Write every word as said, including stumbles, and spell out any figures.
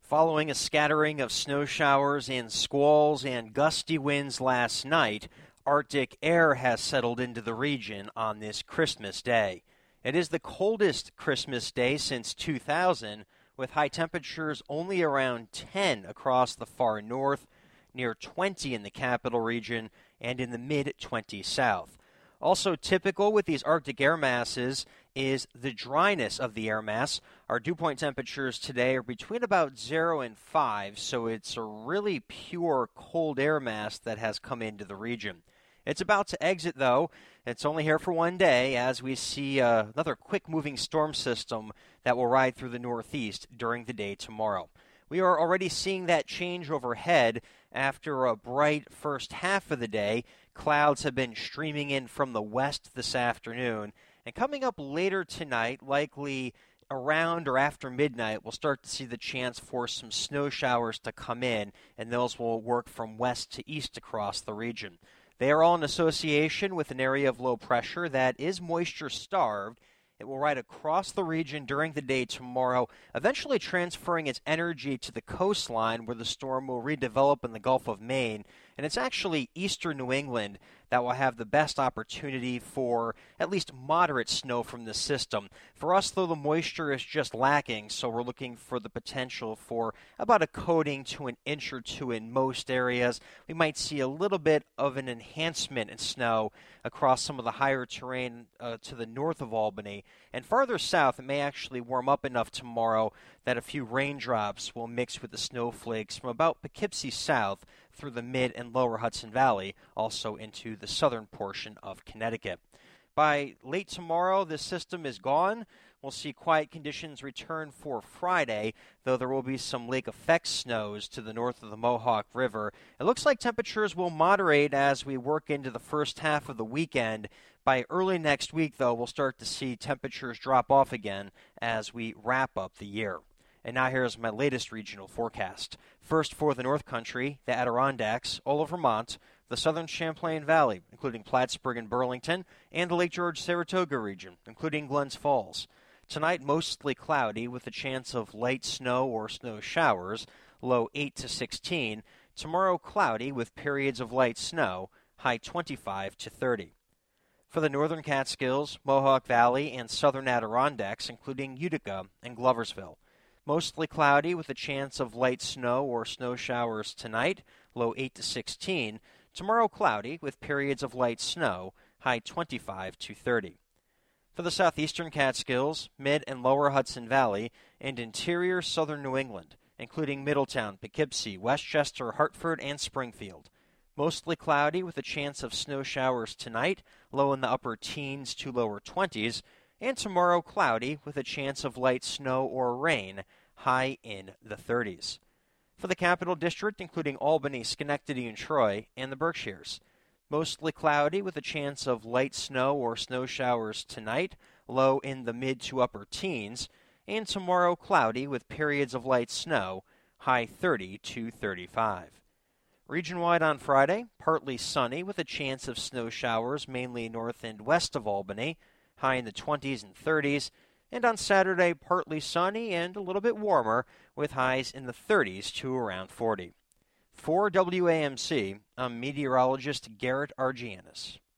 Following a scattering of snow showers and squalls and gusty winds last night, Arctic air has settled into the region on this Christmas Day. It is the coldest Christmas Day since two thousand, with high temperatures only around ten across the far north, near twenty in the capital region, and in the mid-twenties south. Also typical with these Arctic air masses is the dryness of the air mass. Our dew point temperatures today are between about zero and five, so it's a really pure cold air mass that has come into the region. It's about to exit, though. It's only here for one day as we see uh, another quick-moving storm system that will ride through the northeast during the day tomorrow. We are already seeing that change overhead after a bright first half of the day. Clouds have been streaming in from the west this afternoon. And coming up later tonight, likely around or after midnight, we'll start to see the chance for some snow showers to come in, and those will work from west to east across the region. They are all in association with an area of low pressure that is moisture-starved. It will ride across the region during the day tomorrow, eventually transferring its energy to the coastline where the storm will redevelop in the Gulf of Maine. And it's actually eastern New England that will have the best opportunity for at least moderate snow from this system. For us, though, the moisture is just lacking, so we're looking for the potential for about a coating to an inch or two in most areas. We might see a little bit of an enhancement in snow across some of the higher terrain uh, to the north of Albany. And farther south, it may actually warm up enough tomorrow that a few raindrops will mix with the snowflakes from about Poughkeepsie south through the mid and lower Hudson Valley, also into the southern portion of Connecticut. By late tomorrow, this system is gone. We'll see quiet conditions return for Friday, though there will be some lake effect snows to the north of the Mohawk River. It looks like temperatures will moderate as we work into the first half of the weekend. By early next week, though, we'll start to see temperatures drop off again as we wrap up the year. And now here's my latest regional forecast. First for the North Country, the Adirondacks, all of Vermont, the southern Champlain Valley, including Plattsburgh and Burlington, and the Lake George-Saratoga region, including Glens Falls. Tonight, mostly cloudy with a chance of light snow or snow showers, low eight to sixteen. Tomorrow, cloudy with periods of light snow, high twenty-five to thirty. For the northern Catskills, Mohawk Valley, and southern Adirondacks, including Utica and Gloversville. Mostly cloudy with a chance of light snow or snow showers tonight, low eight to sixteen. Tomorrow, cloudy with periods of light snow, high twenty-five to thirty. For the southeastern Catskills, mid and lower Hudson Valley, and interior southern New England, including Middletown, Poughkeepsie, Westchester, Hartford, and Springfield. Mostly cloudy with a chance of snow showers tonight, low in the upper teens to lower twenties, and tomorrow cloudy with a chance of light snow or rain, high in the thirties. For the Capital District, including Albany, Schenectady, and Troy, and the Berkshires. Mostly cloudy with a chance of light snow or snow showers tonight, low in the mid to upper teens, and tomorrow cloudy with periods of light snow, high thirty to thirty-five. Region-wide on Friday, partly sunny with a chance of snow showers mainly north and west of Albany, high in the twenties and thirties, and on Saturday, partly sunny and a little bit warmer with highs in the thirties to around forty. For W A M C, I'm meteorologist Garrett Argianis.